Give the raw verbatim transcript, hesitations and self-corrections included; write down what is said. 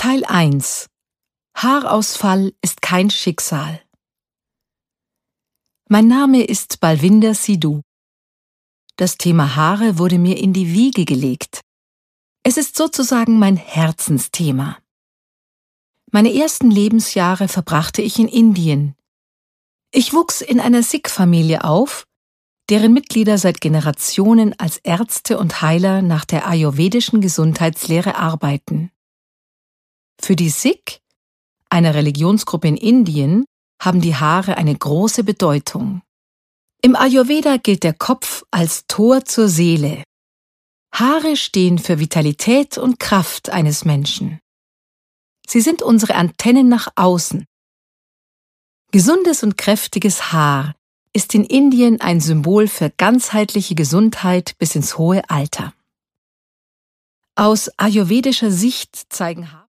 Teil eins. Haarausfall ist kein Schicksal. Mein Name ist Balwinder Sidhu. Das Thema Haare wurde mir in die Wiege gelegt. Es ist sozusagen mein Herzensthema. Meine ersten Lebensjahre verbrachte ich in Indien. Ich wuchs in einer Sikh-Familie auf, deren Mitglieder seit Generationen als Ärzte und Heiler nach der ayurvedischen Gesundheitslehre arbeiten. Für die Sikh, eine Religionsgruppe in Indien, haben die Haare eine große Bedeutung. Im Ayurveda gilt der Kopf als Tor zur Seele. Haare stehen für Vitalität und Kraft eines Menschen. Sie sind unsere Antennen nach außen. Gesundes und kräftiges Haar ist in Indien ein Symbol für ganzheitliche Gesundheit bis ins hohe Alter. Aus ayurvedischer Sicht zeigen Haare